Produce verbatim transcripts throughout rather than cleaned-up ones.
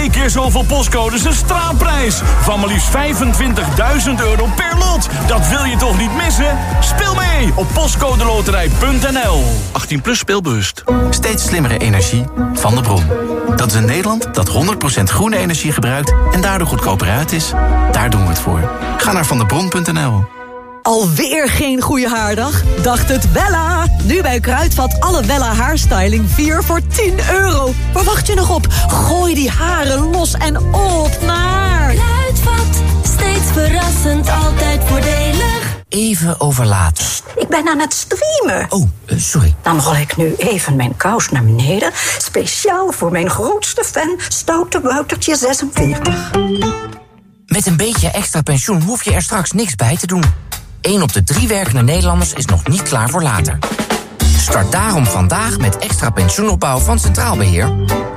twee keer zoveel postcodes een straapprijs van maar liefst vijfentwintigduizend euro per lot. Dat wil je toch niet missen? Speel mee op postcodeloterij punt n l. achttien plus speelbewust. Steeds slimmere energie van de bron. Dat is een Nederland dat honderd procent groene energie gebruikt en daardoor goedkoper uit is. Daar doen we het voor. Ga naar vandebron punt n l. Alweer geen goede haardag? Dacht het Wella! Nu bij Kruidvat alle Wella haarstyling vier voor tien euro. Waar wacht je nog op? Gooi die haren los en op naar... Kruidvat, steeds verrassend, altijd voordelig. Even overlaten. Ik ben aan het streamen. Oh, uh, sorry. Dan rol ik nu even mijn kous naar beneden. Speciaal voor mijn grootste fan, Stoute Woutertje zesenveertig. Met een beetje extra pensioen hoef je er straks niks bij te doen. Eén op de drie werkende Nederlanders is nog niet klaar voor later. Start daarom vandaag met extra pensioenopbouw van Centraal Beheer.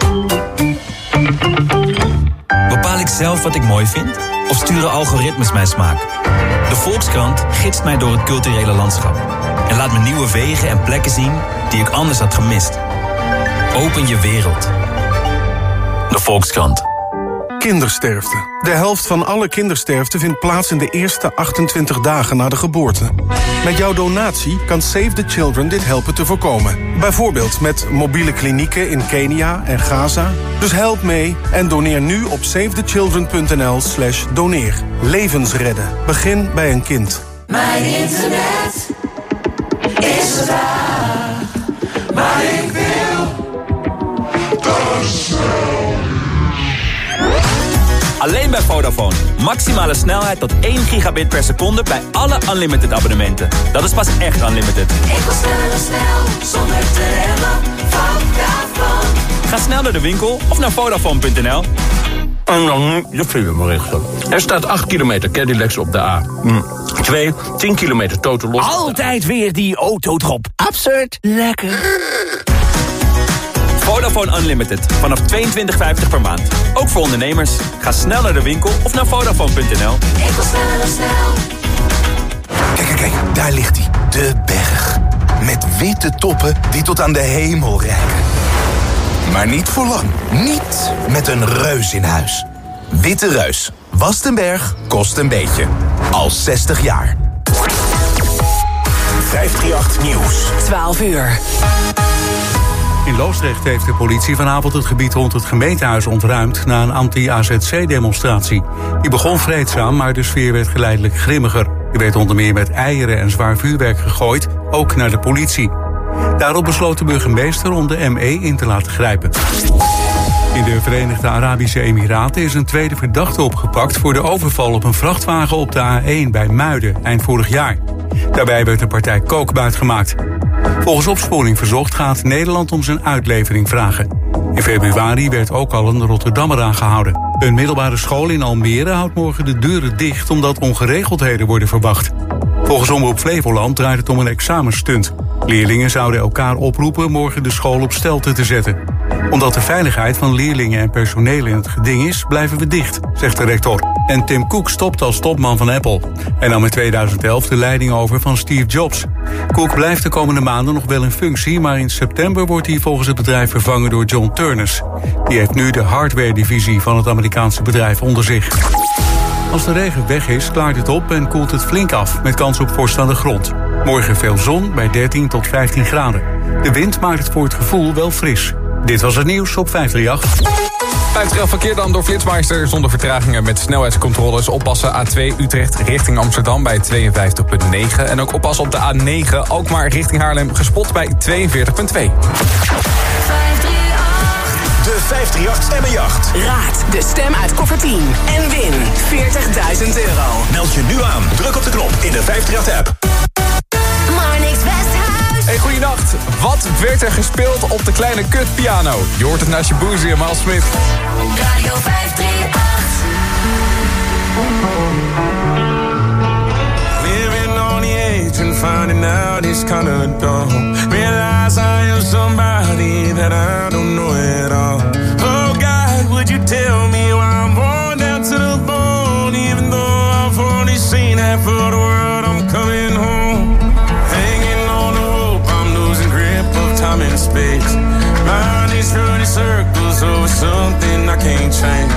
Bepaal ik zelf wat ik mooi vind? Of sturen algoritmes mijn smaak? De Volkskrant gidst mij door het culturele landschap. En laat me nieuwe wegen en plekken zien die ik anders had gemist. Open je wereld. De Volkskrant. Kindersterfte. De helft van alle kindersterfte vindt plaats in de eerste achtentwintig dagen na de geboorte. Met jouw donatie kan Save the Children dit helpen te voorkomen. Bijvoorbeeld met mobiele klinieken in Kenia en Gaza. Dus help mee en doneer nu op savethechildren punt n l slash doneer. Levens redden. Begin bij een kind. Mijn internet is raar, maar ik wil Alleen bij Vodafone. Maximale snelheid tot één gigabit per seconde bij alle unlimited abonnementen. Dat is pas echt unlimited. Ik wil sneller snel, zonder te remmen. Vodafone. Ga snel naar de winkel of naar Vodafone punt n l. En dan nu de filemberichten. Er staat acht kilometer Cadillacs op de A. twee, tien kilometer totaal los. Altijd weer die autodrop. Absurd. Lekker. Vodafone Unlimited. Vanaf tweeëntwintig vijftig per maand. Ook voor ondernemers. Ga snel naar de winkel of naar Vodafone punt n l. Ik wil sneller snel. Kijk, kijk, kijk. Daar ligt hij. De berg. Met witte toppen die tot aan de hemel reiken. Maar niet voor lang. Niet met een reus in huis. Witte Reus. Wast een berg, kost een beetje. Al zestig jaar. vijfhonderdachttien Nieuws. twaalf uur. In Loosdrecht heeft de politie vanavond het gebied rond het gemeentehuis ontruimd na een anti-A Z C-demonstratie. Die begon vreedzaam, maar de sfeer werd geleidelijk grimmiger. Er werd onder meer met eieren en zwaar vuurwerk gegooid, ook naar de politie. Daarop besloot de burgemeester om de M E in te laten grijpen. In de Verenigde Arabische Emiraten is een tweede verdachte opgepakt voor de overval op een vrachtwagen op de A één bij Muiden eind vorig jaar. Daarbij werd de partij kook buitgemaakt. Volgens Opsporing Verzocht gaat Nederland om zijn uitlevering vragen. In februari werd ook al een Rotterdammer aangehouden. Een middelbare school in Almere houdt morgen de deuren dicht omdat ongeregeldheden worden verwacht. Volgens Omroep Flevoland draait het om een examenstunt. Leerlingen zouden elkaar oproepen morgen de school op stelte te zetten. Omdat de veiligheid van leerlingen en personeel in het geding is, blijven we dicht, zegt de rector. En Tim Cook stopt als topman van Apple. Hij nam in tweeduizend elf de leiding over van Steve Jobs. Cook blijft de komende maanden nog wel in functie, maar in september wordt hij volgens het bedrijf vervangen door John Turnus. Die heeft nu de hardware-divisie van het Amerikaanse bedrijf onder zich. Als de regen weg is, klaart het op en koelt het flink af, met kans op vorst aan de grond. Morgen veel zon bij dertien tot vijftien graden. De wind maakt het voor het gevoel wel fris. Dit was het nieuws op vijfhonderdachttien. vijftig verkeer dan door Flitsmeister zonder vertragingen met snelheidscontroles. Oppassen A twee Utrecht richting Amsterdam bij tweeënvijftig komma negen. En ook oppassen op de A negen Alkmaar richting Haarlem gespot bij tweeënveertig komma twee. De vijfhonderdachttien Stemmenjacht. Raad de stem uit koffer tien en win veertigduizend euro. Meld je nu aan. Druk op de knop in de vijfhonderdachttien app. Marnix Westhuis. Hey, goeienacht. Wat werd er gespeeld op de kleine kutpiano? Je hoort het naast je boezie en Maal Smit. Radio vijfhonderdachttien. Living on the edge and finding out it's kinda dumb. Realize I am somebody that I don't know at all. Oh God, would you tell me why I'm worn down to the bone? Even though I've only seen half of the world, I'm coming home. Hanging on the hope, I'm losing grip of time and space. Mind is running circles over something I can't change.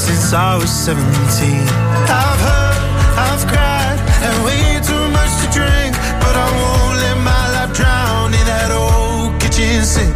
since I was seventeen. I've heard, I've cried, and way too much to drink, but I won't let my life drown in that old kitchen sink.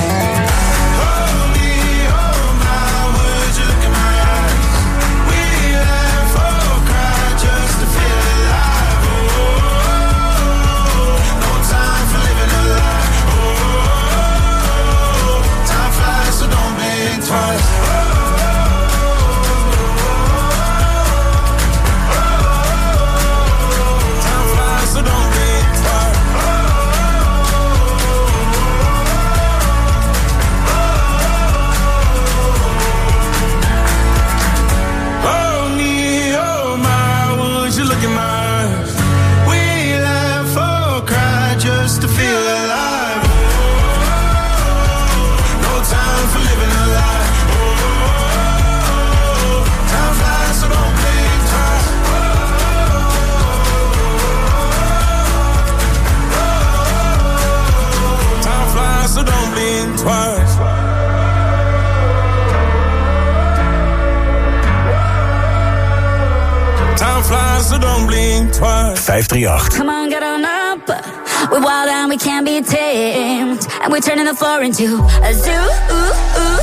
vijf drie acht. Come on, get on up. We're wild and we can't be tamed. And we're turning the floor into a zoo. Ooh, ooh.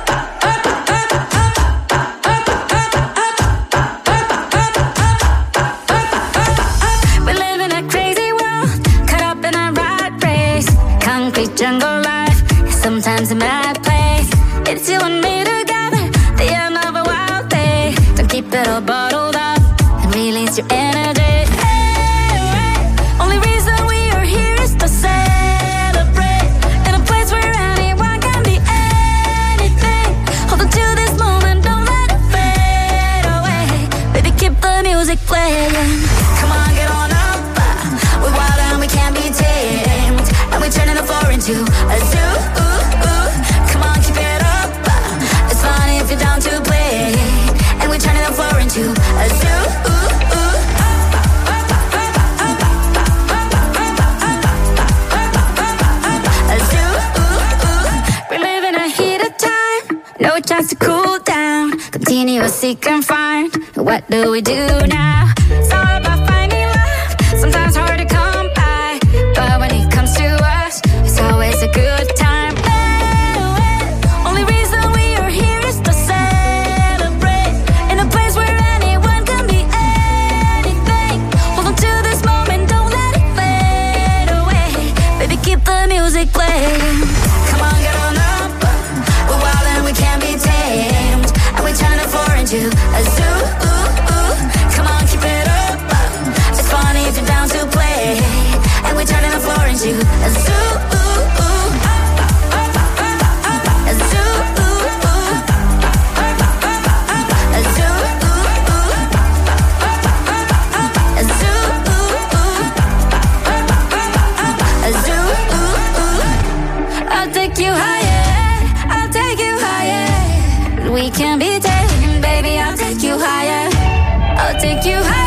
We live in a crazy world, caught up in a rat race. Concrete jungle life, sometimes a mad place. It's you and me together, the end of a wild day. Don't keep it all bottled up and release your energy. Playing. Come on, get on up. We're wild and we can't be tamed. And we're turning the floor into a zoo. Ooh, ooh. Come on, keep it up. It's fun if you're down to play. And we're turning the floor into a zoo. Ooh, ooh. A zoo. Ooh, ooh. We're living a heated time. No chance to cool down. Continuous seek and find. What do we do now? It's all about finding love. Sometimes hard to come by, but when it comes to us, it's always a good time. Oh, oh. Only reason we are here is to celebrate in a place where anyone can be anything. Hold on to this moment, don't let it fade away. Baby, keep the music playing. Come on, get on up. We're wild and we can't be tamed, and we turn the floor into a zoo. If you're down to play, and we're turning the floor into a zoo. A zoo. A zoo. A zoo. A zoo. I'll take you higher. I'll take you higher. We can be taken, baby. I'll take you higher. I'll take you higher.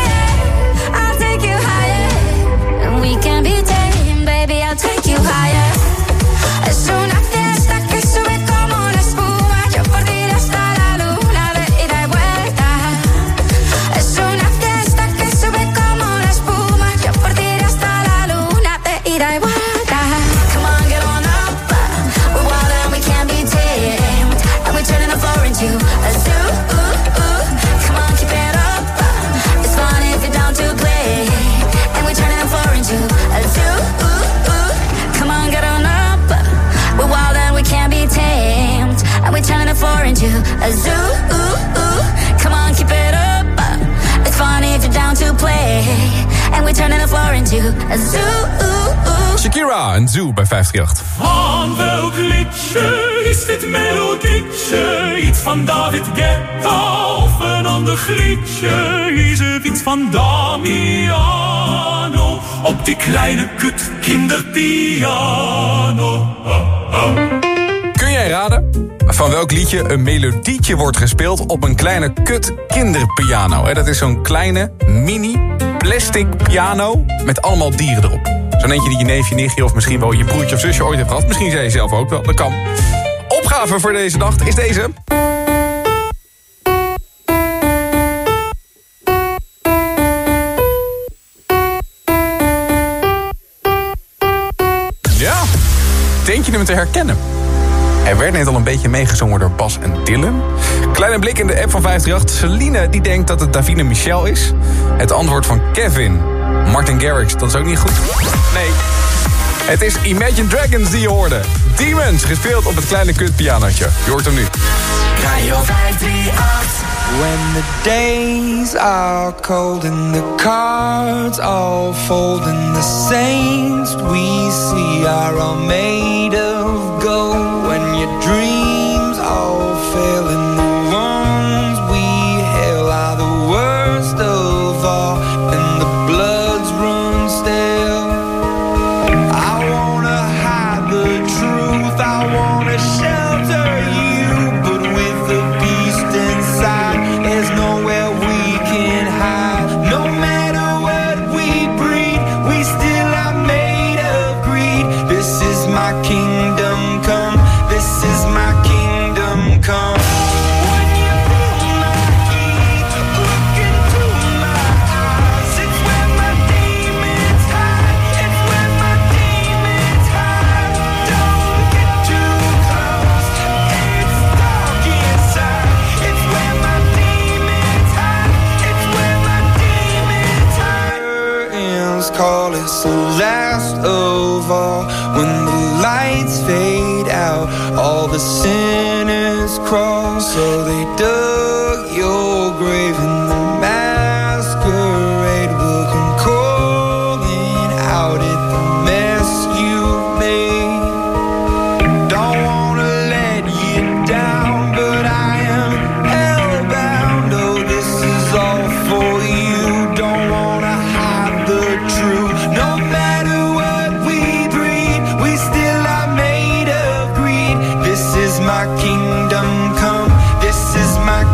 We can be taken, baby, I'll take you higher. Es una fiesta que sube como una espuma. Yo por ti hasta la luna de ida y vuelta. Es una fiesta que sube como una espuma. Yo por ti hasta la luna de ida y vuelta. Come on, get on up. We're wild and we can't be tamed. And we're turning the floor into a zoo. Come on, keep it up. It's fun if you're down to play. And we're turning the floor into a zoo. Come on, get on up. We're wild and we can't be tamed. And we're turning the floor into a zoo. Come on, keep it up. It's fun if you're down to play. And we're turning the floor into a zoo. Shakira en Zoo bij vijf drie acht. Van welk liedje is dit melodietje? Iets van David Guetta of een ander grietje? Is het iets van Damiano op die kleine kut kinderpiano? Oh, oh. Kun jij raden van welk liedje een melodietje wordt gespeeld op een kleine kut kinderpiano? Dat is zo'n kleine mini plastic piano met allemaal dieren erop. Zo'n eentje die je neefje, nichtje of misschien wel je broertje of zusje ooit heeft gehad. Misschien zei je zelf ook wel, dat kan. Opgave voor deze nacht is deze. je hem te herkennen? Er werd net al een beetje meegezongen door Bas en Dylan. Kleine blik in de app van vijf drie acht. Celine die denkt dat het Davina Michel is. Het antwoord van Kevin. Martin Garrix, dat is ook niet goed. Nee, het is Imagine Dragons die je hoorde. Demons, gespeeld op het kleine kutpianootje. Je hoort hem nu. Radio vijf drie acht. When the days are cold and the cards all fold and the saints we see are all made of gold. When your dreams all fail and the ones we hail are the worst of all and the bloods run stale. I wanna hide the truth, I wanna shelter you, but with the beast inside there's nowhere we can hide. No matter what we breed, we still are made of greed. This is my kingdom come, this is my kingdom come. When you feel my heat, look into my eyes. It's where my demons hide, it's where my demons hide. Don't get too close, it's dark inside. It's where my demons hide, it's where my demons hide. Curtains call it's the last of all. When the lights fade out, all the sinners crawl. So they dug your grave and the masquerade will come calling out at the mess you made. Don't wanna let you down, but I am hellbound. Oh, this is all for you. Don't wanna hide the truth. No matter what we breed, we still are made of greed. This is my kingdom come, this is my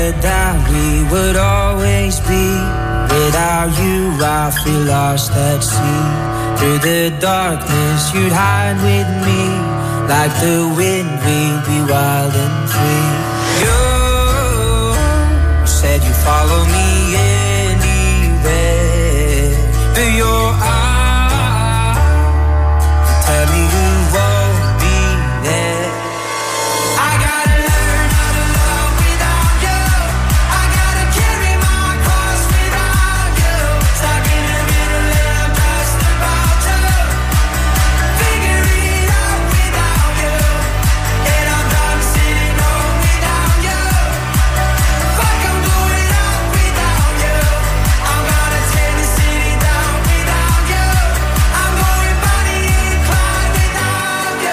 that we would always be. Without you, I feel lost at sea. Through the darkness, you'd hide with me. Like the wind, we'd be wild and free. You said you'd follow me anywhere. Through your eyes, tell me you won't be there. I gotta learn how to love without you. I gotta carry my cross without you. Stuck in the middle and I'm just about to figure it out without you. And I'm done sitting home without you. Fuck, I'm going out without you. I'm gonna tear the city down without you. I'm going Bonnie and Clyde without you.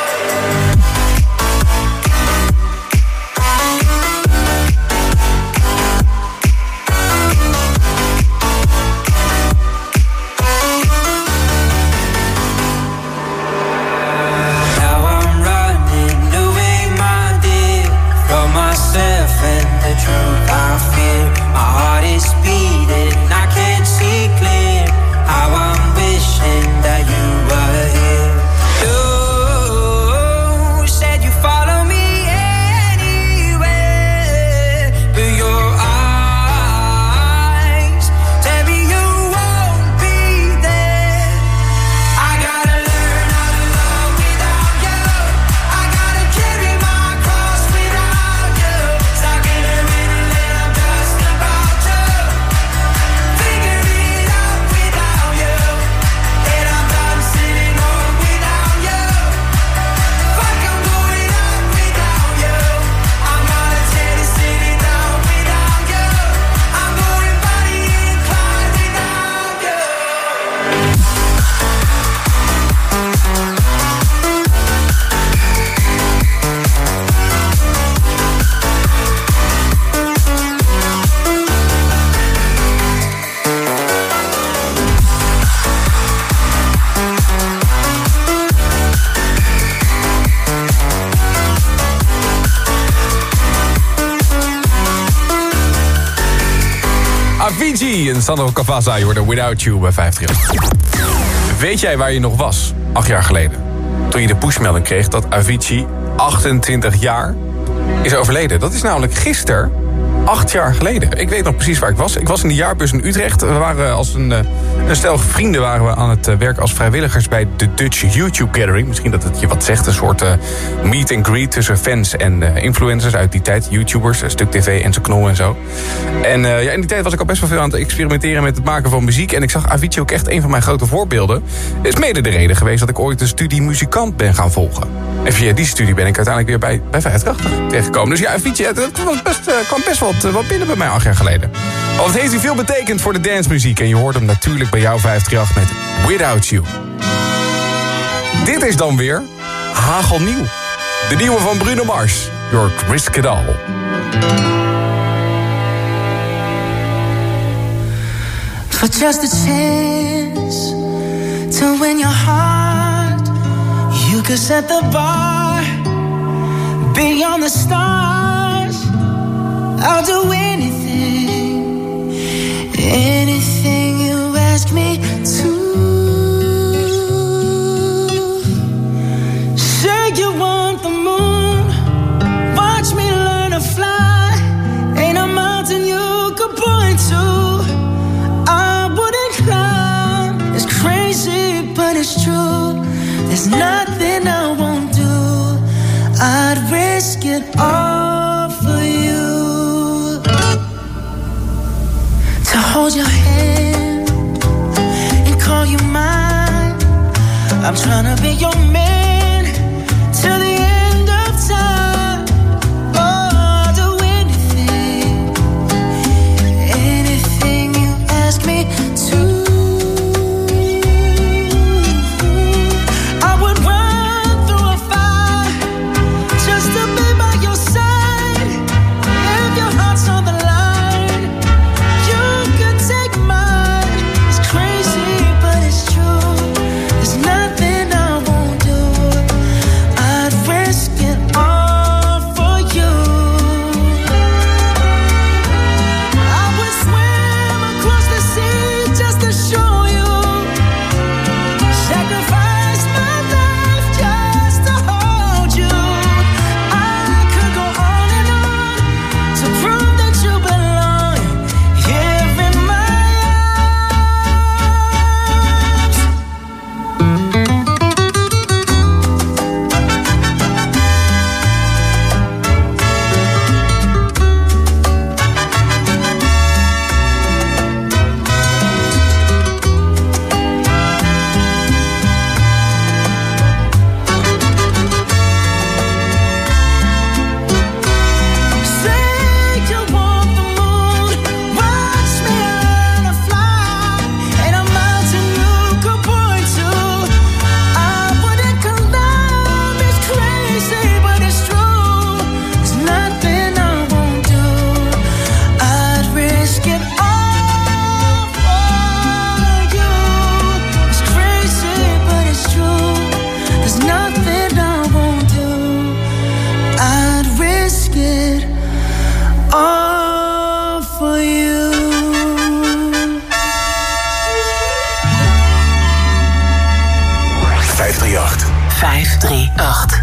Now I'm running away, my dear, from myself and the truth I fear. My heart is beating, I can't see clear. How I'm wishing that you were here. You said you follow me anywhere, but your eyes tell me you won't be there. I gotta learn how to love without you. I gotta carry my cross without you. Stuck in the middle and I'm just about to figure it out without you. And I'm done sitting home without you. Fuck, I'm going out without you. I'm gonna tear the city down without you. I'm going Bonnie and Clyde without you. Avicii en Sandro Cavazza, je hoorde Without You bij vijfhonderdachttien. Weet jij waar je nog was, acht jaar geleden? Toen je de pushmelding kreeg dat Avicii, achtentwintig jaar, is overleden. Dat is namelijk gisteren, acht jaar geleden. Ik weet nog precies waar ik was. Ik was in de jaarbus in Utrecht. We waren als een, uh, een stel vrienden waren we aan het uh, werken als vrijwilligers bij de Dutch YouTube Gathering. Misschien dat het je wat zegt. Een soort uh, meet and greet tussen fans en uh, influencers uit die tijd. YouTubers, uh, Stuk T V, Enzo Knol en zo. En uh, ja, in die tijd was ik al best wel veel aan het experimenteren met het maken van muziek. En ik zag Avicii ook echt een van mijn grote voorbeelden. Is mede de reden geweest dat ik ooit de studie muzikant ben gaan volgen. En via die studie ben ik uiteindelijk weer bij, bij vijfhonderdachtig terechtgekomen. Dus ja, Avicii, dat was best, uh, kwam best wel wat, wat binnen bij mij acht jaar geleden. Want het heeft hij veel betekend voor de dancemuziek. En je hoort hem natuurlijk bij jou vijfhonderdachtig met Without You. Dit is dan weer hagelnieuw. De nieuwe van Bruno Mars. Your Risk It All. For just a chance to win your heart, you could set the bar beyond the stars. I'll do anything, anything you ask me to. Say you want the moon, watch me learn to fly. Ain't a mountain you could point to I wouldn't climb. It's crazy, but it's true. There's nothing I won't do. I'd risk it all for you. To hold your hand and call you mine. I'm tryna be your man till the end of time. Oh, I'll do anything, anything you ask me to. I would run vijf drie acht.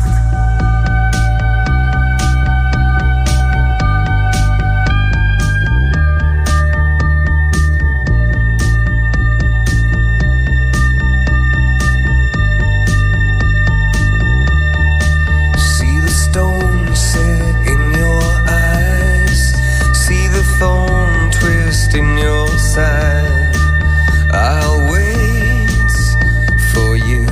In your side, I'll wait for you.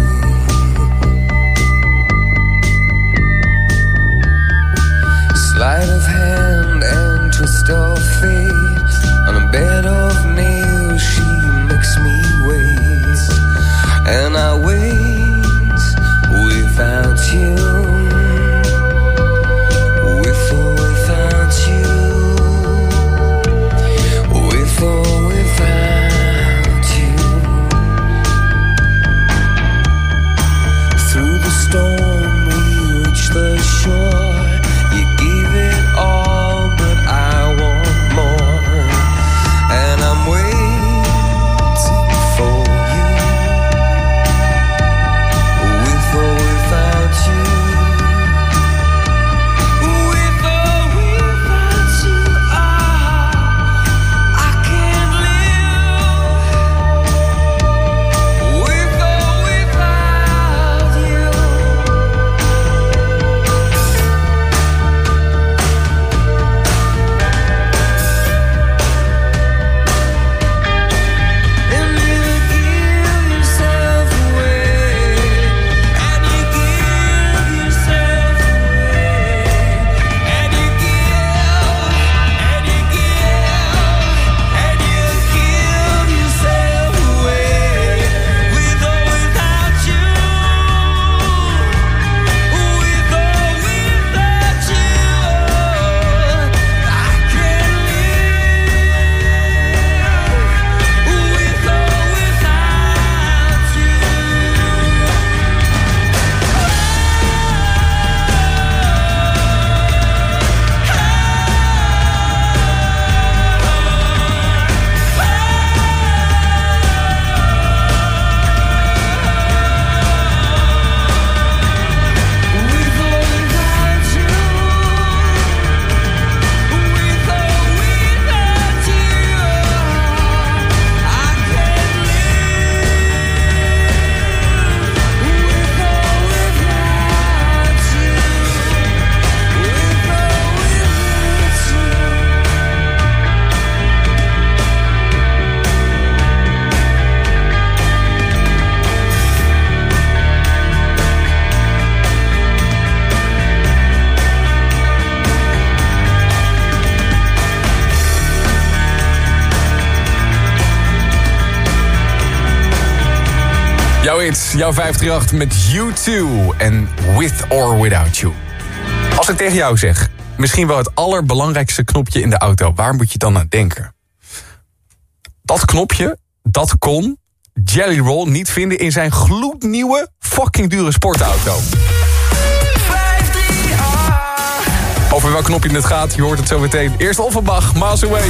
Sleight of hand and twist of fate. On a bed of nails, she makes me wait, and I wait without you. With or without you. Or without you. Through the storm we reach the shore. You gave it all, but I want more. And I'm waiting for you. With or without you. With or without you. Jouw hits, jouw vijf drie acht met U twee en With or Without You. Als ik tegen jou zeg, misschien wel het allerbelangrijkste knopje in de auto, waar moet je dan aan denken? Dat knopje, dat kon Jelly Roll niet vinden in zijn gloednieuwe, fucking dure sportauto. Over welk knopje het gaat, je hoort het zo meteen. Eerst Offenbach, Miles Away.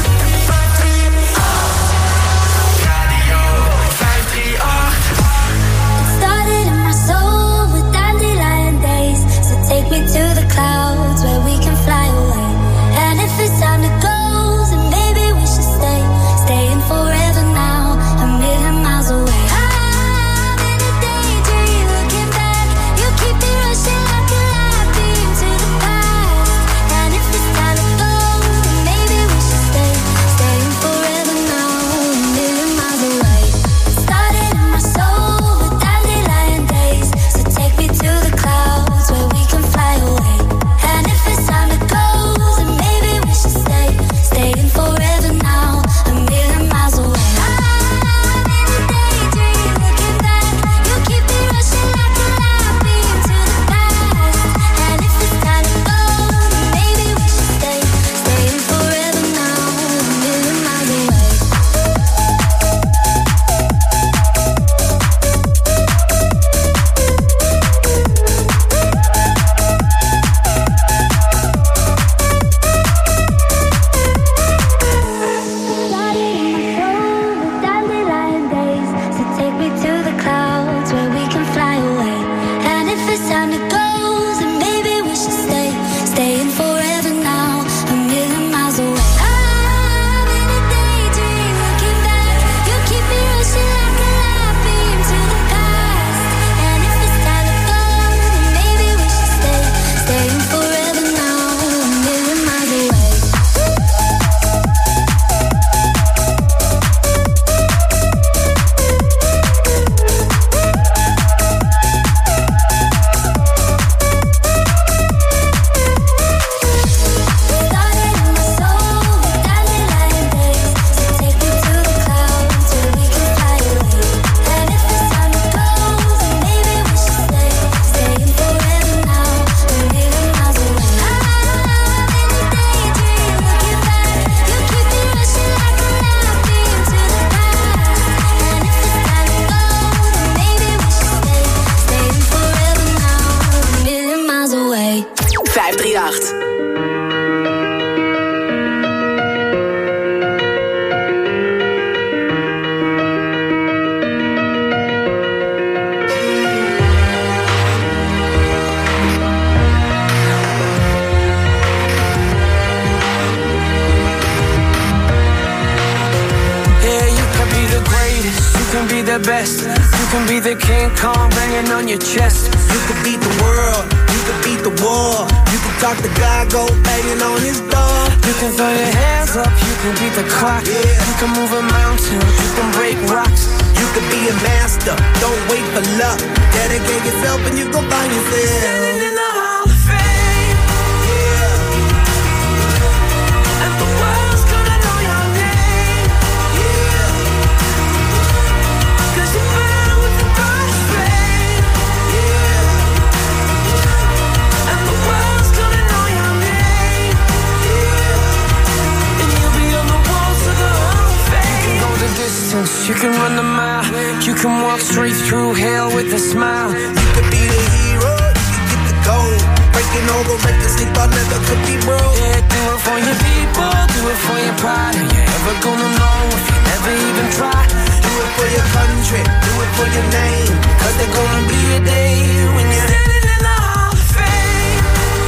Take me to the clouds where we can fly away. And if it's time to go, then maybe we should stay. Staying forever now, a million miles away. I'm in a daydream, looking back. You keep me rushing like a light beam to the past. And if it's time to go, then maybe we should stay. Staying forever. it's time to go, then maybe we should stay, staying forever now, a million miles away. I'm in a daydream, looking back. You keep me rushing like a light beam to the past. And if it's time to go, then maybe we should stay, staying forever now, a million miles away. vijf drie acht. can be the best. You can be the King Kong banging on your chest. You can beat the world, you can beat the war. You can talk to God, go banging on his door. You can throw your hands up, you can beat the clock. Yeah. You can move a mountain, you can break rocks. You can be a master, don't wait for luck. Dedicate yourself and you gon' find yourself standing in the Hall of Fame. Yeah. And the world's gonna know your name. Yeah. Cause you burn with the first flame. Yeah. And the world's gonna know your name. Yeah. And you'll be on the walls of the Hall of Fame. You can go the distance, you can run the mile. You can walk straight through hell with a smile. You could be the hero, you can get the gold. Breaking all the records they thought never could be broke. Yeah, do it for your people, do it for your pride. Are you ever gonna know if you never even try? Do it for your country, do it for your name. Cause there's gonna be a day when you're standing in the Hall of Fame.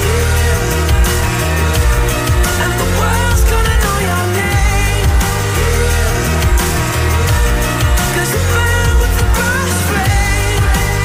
Yeah. And the world's gonna know your name. Yeah. Cause you burn with the first flame.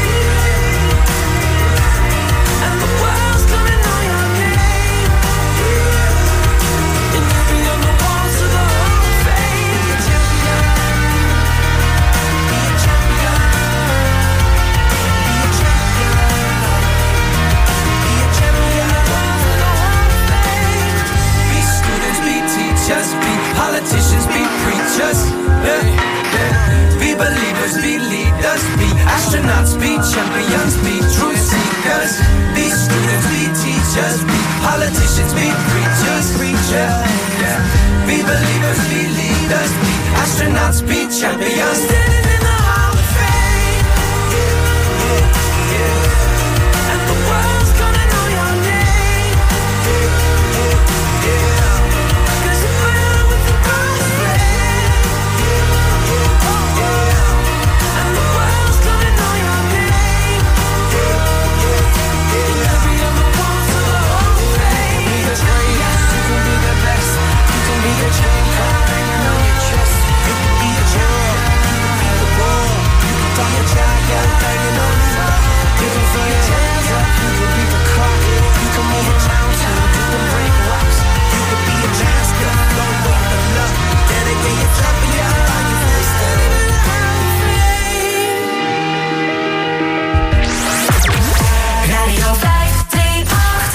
Yeah. And the world's gonna know your name. Yeah. And you'll be on the walls of the Hall of Fame. Be a champion. Be a champion. Be a champion. Be a champion. On the Hall of Fame. Be students, be teachers, be politicians, be preachers. Yeah, yeah. Be believers, be leaders, be astronauts, be champions, be truth seekers. Be students, be teachers, be politicians, be preachers, preachers. Yeah. Be believers, be leaders, be astronauts, be champions. Standing in the Hall of Fame. Yeah, yeah, yeah. And the world's gonna know your name. Yeah, yeah, yeah. Cause you burn with the first flame. Yeah, yeah. And the world's gonna know your name. Yeah, yeah, yeah. You'll be on the walls of the Hall of Fame. You can be the greatest, you can be the best. You can be a champion banging on your chest. You can be a champion, you can beat the world. You can talk your child, banging on his door. You can throw your hands up, you can beat the clock. You can move a mountain, you can break rocks. You can be a master, don't wait for luck. Dedicate yourself and you can find yourself standing in the Hall of Fame. Radio vijf drie acht.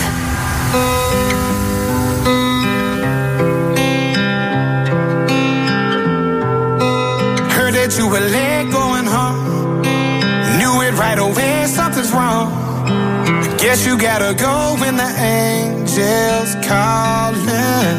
Heard that you were late going home. Knew it right away, something's wrong. Guess you gotta go when the angels calling.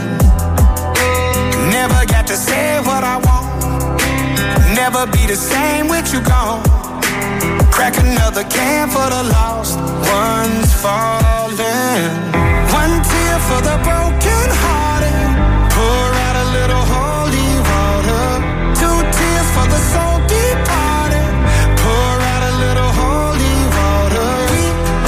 Never got to say what I want. Never be the same with you gone. Crack another can for the lost ones falling. One tear for the broken hearted. Pour out a little holy water. Two tears for the soul departed. Pour out a little holy water. Weep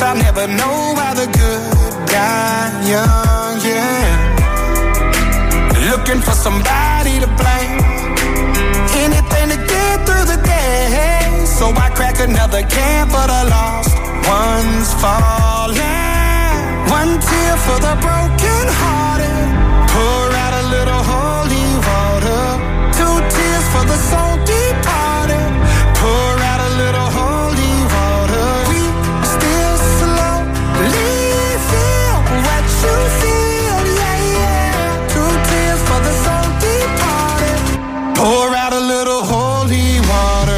I'll never know why the good die young, yeah. Looking for somebody to blame, anything to get through the day. So I crack another can for the lost ones falling. One tear for the broken hearted, pour out a little holy water. Two tears for the soul departed, pour out a little holy water. We still slowly feel what you feel, yeah, yeah. Two tears for the soul departed, pour out a little holy water.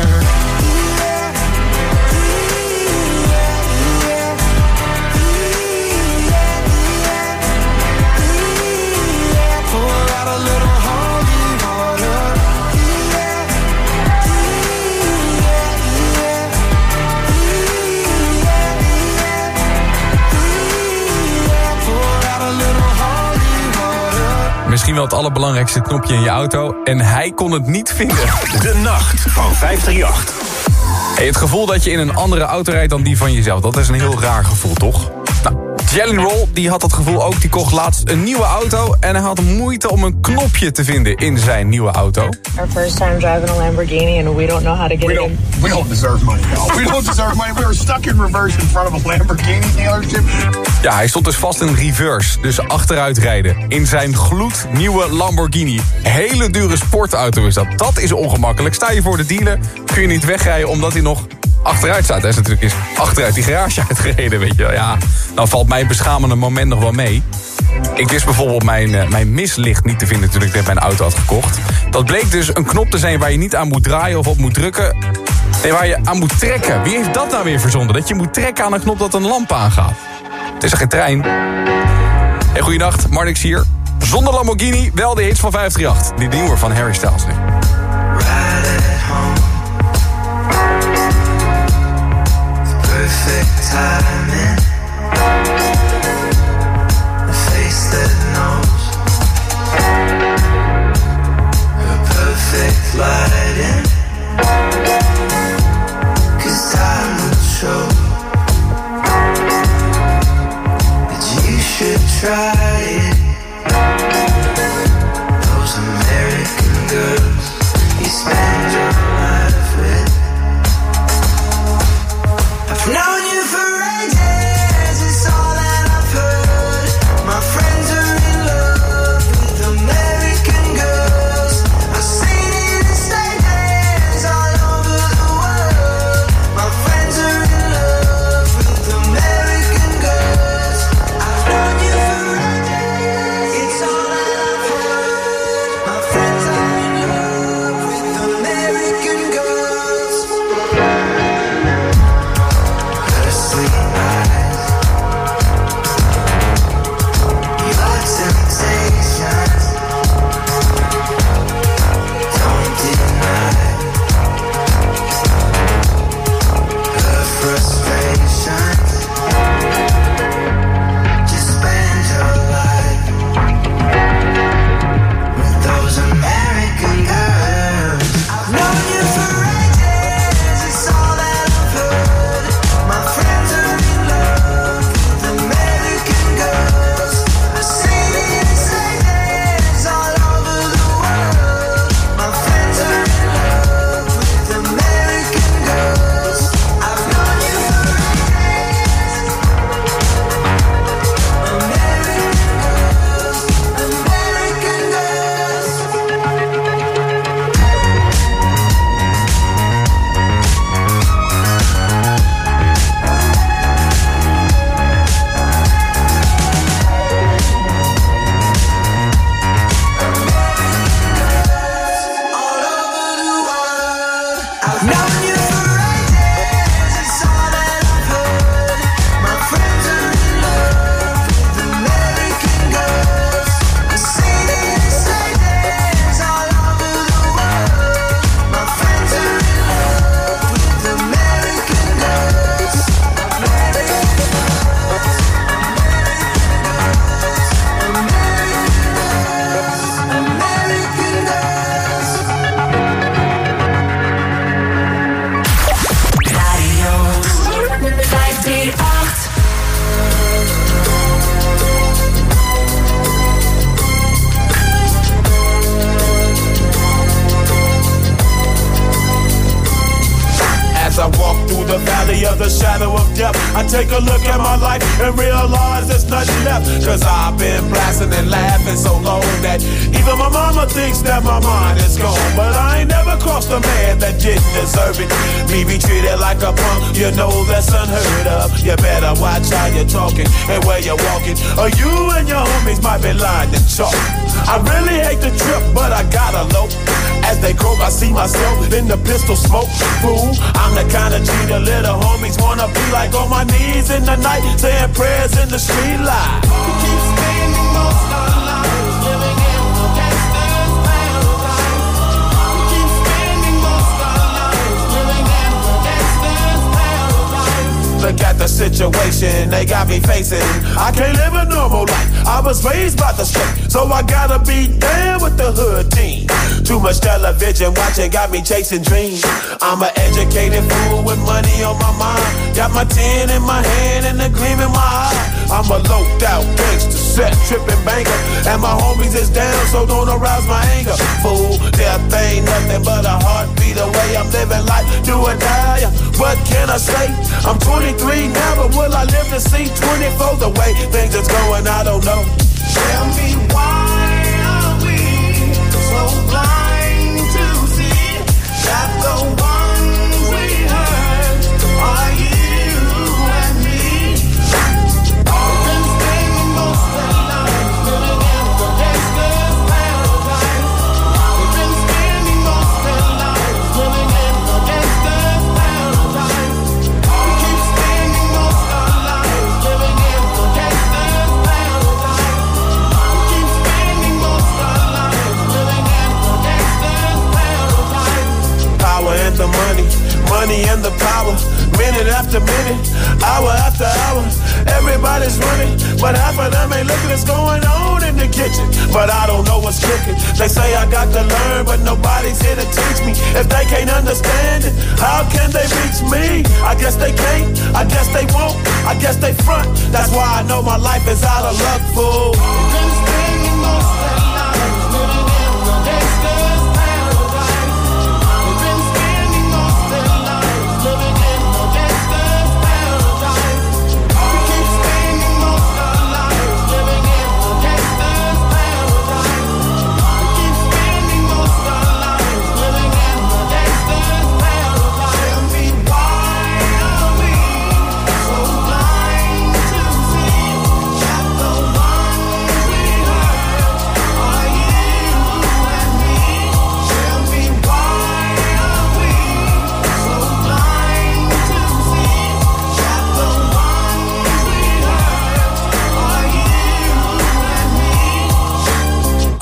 Misschien wel het allerbelangrijkste knopje in je auto. En hij kon het niet vinden. De nacht van vijfdrieënachtig. Hey, het gevoel dat je in een andere auto rijdt dan die van jezelf. Dat is een heel raar gevoel, toch? Nou, Jelly Roll die had dat gevoel ook. Die kocht laatst een nieuwe auto. En hij had moeite om een knopje te vinden in zijn nieuwe auto. Our first time driving a Lamborghini and we don't know how to get we it don't, in. We don't deserve money, no. We don't deserve money. We were stuck in reverse in front of a Lamborghini dealership. Ja, hij stond dus vast in reverse, dus achteruit rijden. In zijn gloednieuwe Lamborghini. Hele dure sportauto is dat. Dat is ongemakkelijk. Sta je voor de dealer, kun je niet wegrijden omdat hij nog achteruit staat. Hij is natuurlijk eens achteruit die garage uitgereden, weet je wel. Ja, nou valt mijn beschamende moment nog wel mee. Ik wist bijvoorbeeld mijn, uh, mijn mislicht niet te vinden toen ik net mijn auto had gekocht. Dat bleek dus een knop te zijn waar je niet aan moet draaien of op moet drukken. Nee, waar je aan moet trekken. Wie heeft dat nou weer verzonnen? Dat je moet trekken aan een knop dat een lamp aangaat. Het is er geen trein. Hey, goeienacht, Marnix hier. Zonder Lamborghini, wel de hits van vijf drie acht. Die nieuwe van Harry Styles nu. Perfect timing. A face that knows. Her perfect lighting. 'Cause time will show that you should try it. Those American girls you spend your life with. I've known you for ages. the shadow of death, I take a look at my life and realize there's nothing left. Cause I've been blasting and laughing so long that even my mama thinks that my mind is gone. But I ain't never crossed a man that didn't deserve it. Me be treated like a punk, you know that's unheard of. You better watch how you're talking and where you're walking, or you and your homies might be lying to chalk. I really hate the trip, but I gotta low. As they croak, I see myself in the pistol smoke. Fool, I'm the kind of G the little homies wanna be like, on my knees in the night, saying prayers in the street light. We keep spending most of our lives living in the gangster's paradise. We keep spending most of our lives living in the gangster's paradise. Look at the situation they got me facing. I can't live a normal life. I was raised by the street, so I gotta be down with the hood team. Too much television watching got me chasing dreams. I'm an educated fool with money on my mind. Got my tin in my hand and a gleam in my eye. I'm a loped out gangster, set tripping banker, and my homies is down, so don't arouse my anger. Fool, death ain't nothing but a heartbeat away. I'm living life, do or die. What can I say? I'm twenty-three now, but will I live to see twenty-four? The way things is going, I don't know. Tell me why are we so blind to see that the ones we hurt are you and me? We've been spending most of our lives living in the gangster's paradise. We've been spending most of our lives living in the gangster's paradise. We keep spending most of our lives living in the gangster's paradise. We keep spending most of our lives living in the gangster's paradise. Power and the money, money and the power. Minute after minute, hour after hour, everybody's running, but half of them ain't looking what's going on in the kitchen. But I don't know what's cooking. They say I got to learn, but nobody's here to teach me. If they can't understand it, how can they reach me? I guess they can't, I guess they won't, I guess they front. That's why I know my life is out of luck, fool. We've been spending most of our lives living in the gangster's paradise. We've been spending most of our lives living in the gangster's paradise. We keep spending most of our lives living in the gangster's paradise. We keep spending most of our lives living in the gangster's paradise. Tell me why are we so blind to see that the ones we hurt are you and me? Tell me why are we so blind to see that the ones we hurt are you and me?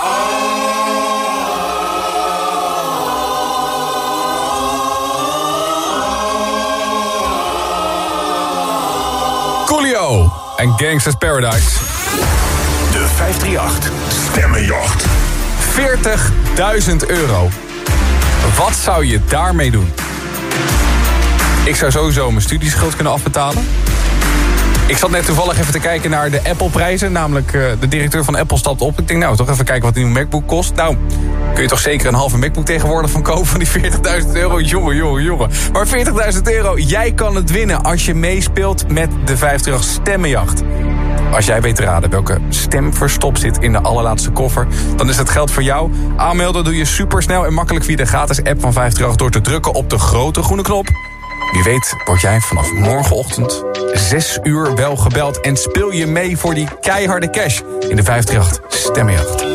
Coolio en Gangsta's Paradise. De vijfdrieënachtig Stemmenjacht. veertigduizend euro. Wat zou je daarmee doen? Ik zou sowieso mijn studieschuld kunnen afbetalen. Ik zat net toevallig even te kijken naar de Apple-prijzen. Namelijk, uh, de directeur van Apple stapt op. Ik denk, nou, toch even kijken wat een nieuwe MacBook kost. Nou, kun je toch zeker een halve MacBook tegenwoordig van kopen van die veertigduizend euro? Jongen, jongen, jongen. Maar veertigduizend euro, jij kan het winnen als je meespeelt met de vijftig'tig Stemmenjacht. Als jij weet te raden welke stem verstopt zit in de allerlaatste koffer, dan is het geld voor jou. Aanmelden doe je supersnel en makkelijk via de gratis app van vijftig'tig door te drukken op de grote groene knop. Wie weet word jij vanaf morgenochtend zes uur wel gebeld en speel je mee voor die keiharde cash in de vijftig'tig Stemmenjacht.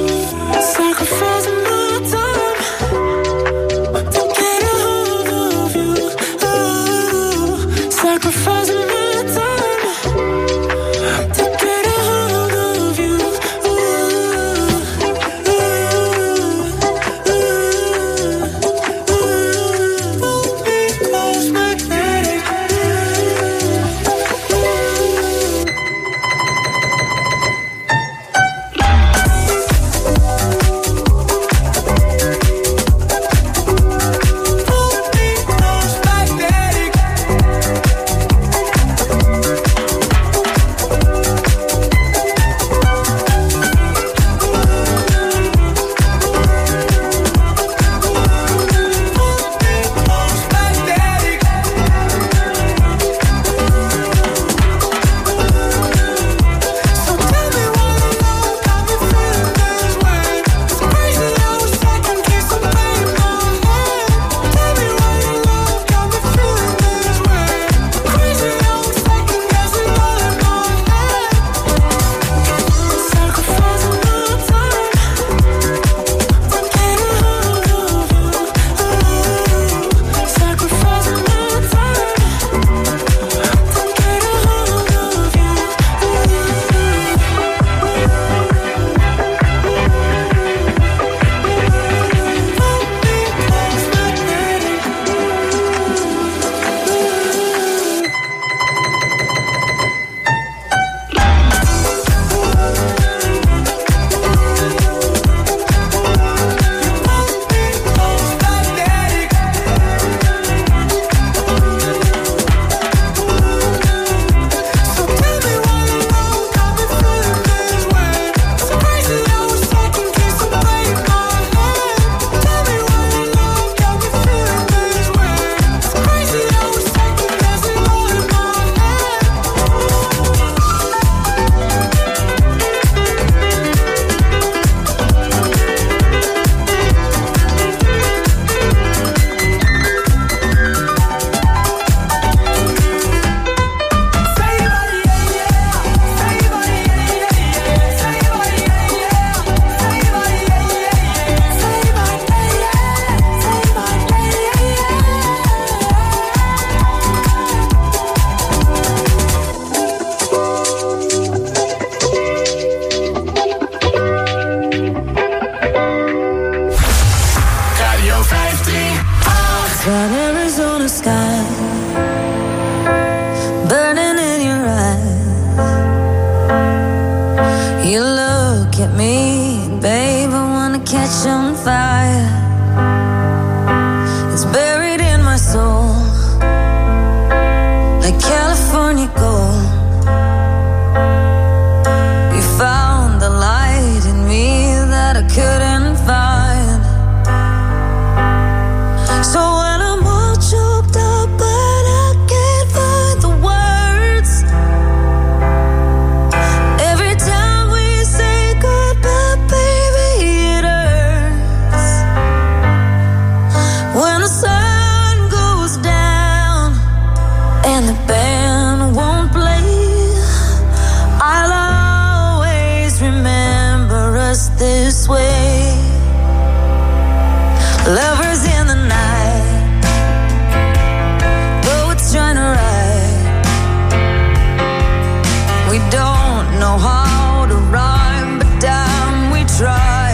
we don't know how to rhyme, but damn, we try.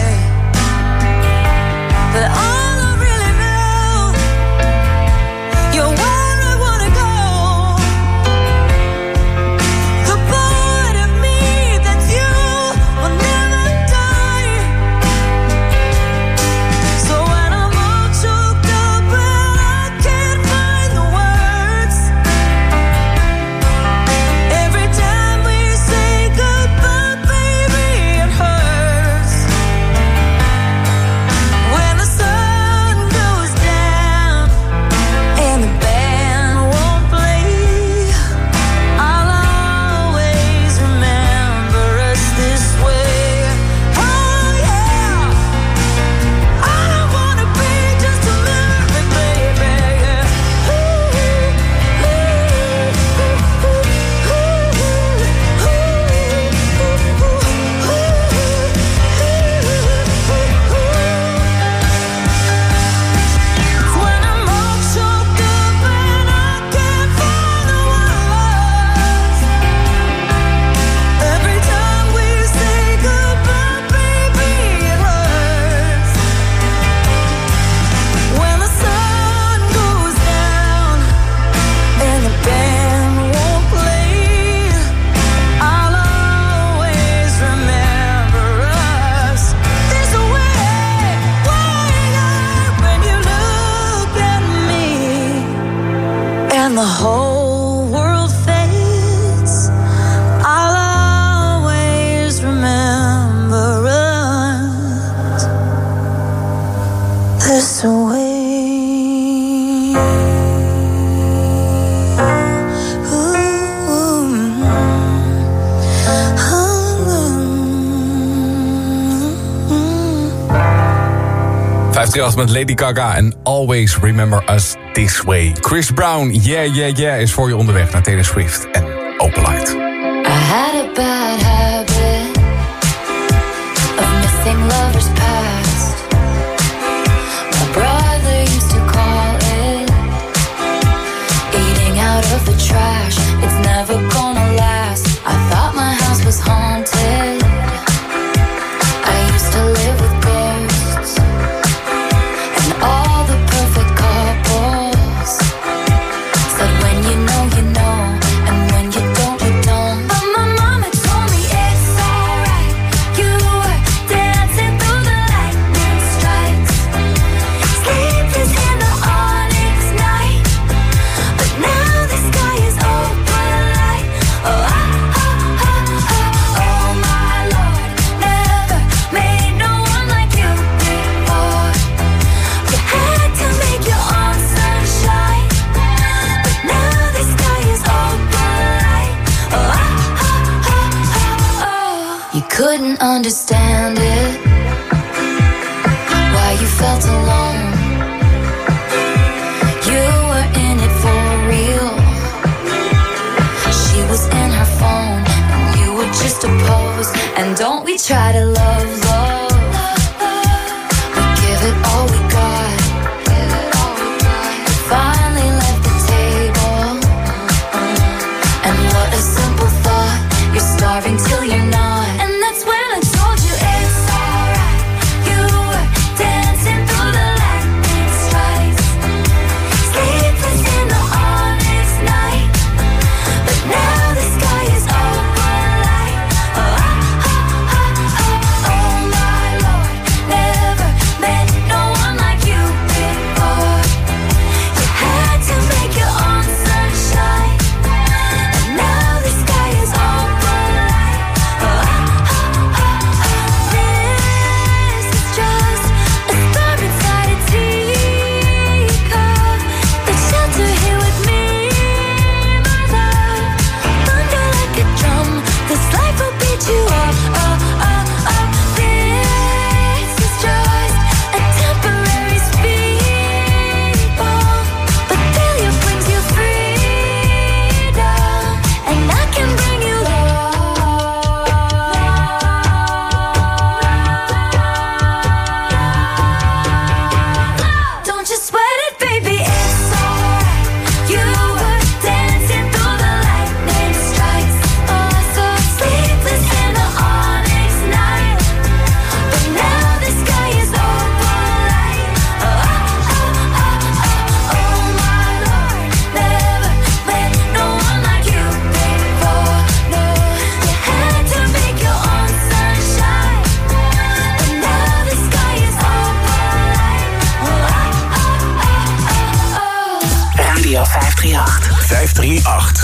But all I really know, you're where I wanna go. The part of me that's you will never die. So when I'm all choked up and I can't find the words, every time we say goodbye, baby, it hurts. When the sun goes down and the band won't play, I'll always remember us this way. Oh yeah, I don't wanna be just a memory, baby. When I'm all choked up and I can't find the words, every time we say goodbye, baby, it hurts. When the sun goes down and the band won't play, I'll always remember us this way. When you look at me and the whole world fades, I'll always remember us this way. vijfhonderdachttien met Lady Gaga en Always Remember Us This Way. Chris Brown, Yeah Yeah Yeah, is voor je onderweg naar Taylor Swift en Open Light. I had a bad habit of missing lovers past. My brother used to call it eating out of the trash. It's never gonna last. I thought my house was haunted. I used to live with ghosts and all the perfect couples. Said when you know, you know, and when you don't, you don't. But my mama told me it's alright. You were dancing through the lightning strikes, sleepless in the onyx night. But now the sky is open light. Oh, ah, ah, ah, ah. Oh my Lord, never made no one like you before. You had to make your own sunshine, but now the sky is open light. Oh, ah, ah, ah, ah, oh. You couldn't understand it, why you felt alone. You were in it for real. She was in her phone and you were just a pose. And don't we try to love, love, we give it all we got. You finally left the table, and what a simple thought. You're starving till you're not. And that's when I told you it's alright. You were dancing through the lightning strikes, sleepless in the onyx night. But now the sky is open light. Oh, ah, ah, ah, ah. Oh my vijfhonderdachttien.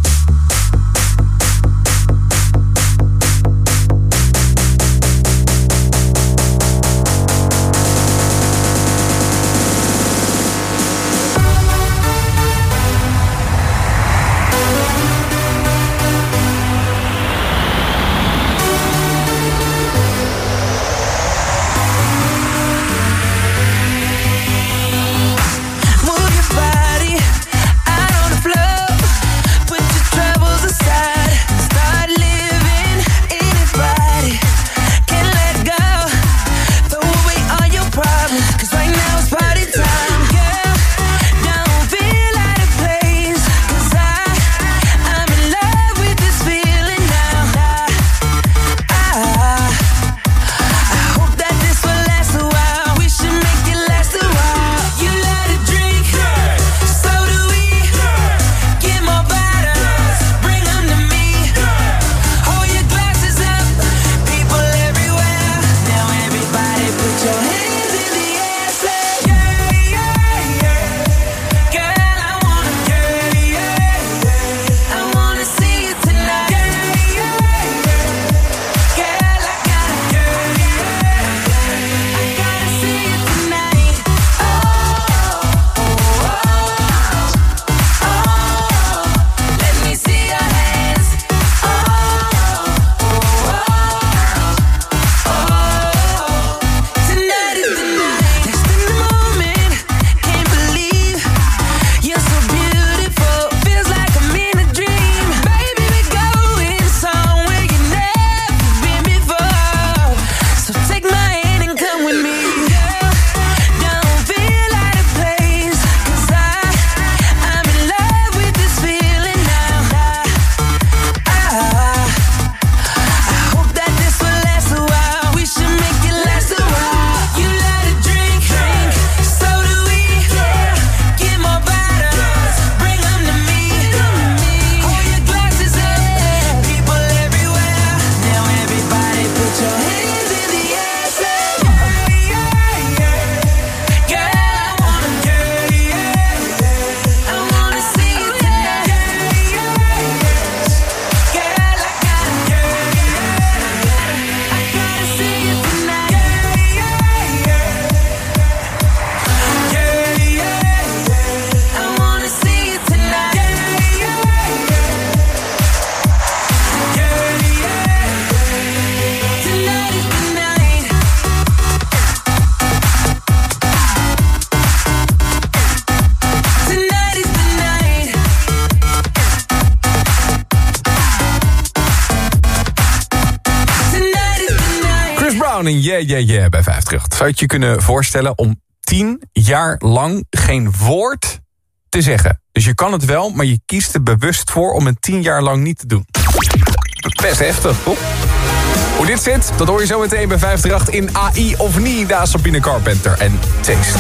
En yeah, yeah, yeah bij vijfhonderdachttien. Zou je je kunnen voorstellen om tien jaar lang geen woord te zeggen? Dus je kan het wel, maar je kiest er bewust voor om het tien jaar lang niet te doen. Best heftig, toch? Hoe dit zit, dat hoor je zo meteen bij vijfhonderdachttien in A I of niet. Daar is Sabrina Carpenter en Taste.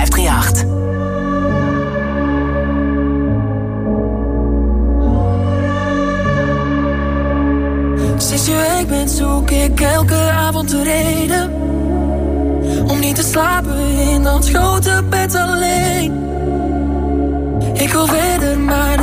vijf drie acht. Sinds je weg bent zoek ik elke avond de reden om niet te slapen in dat grote bed alleen. Ik wil verder, maar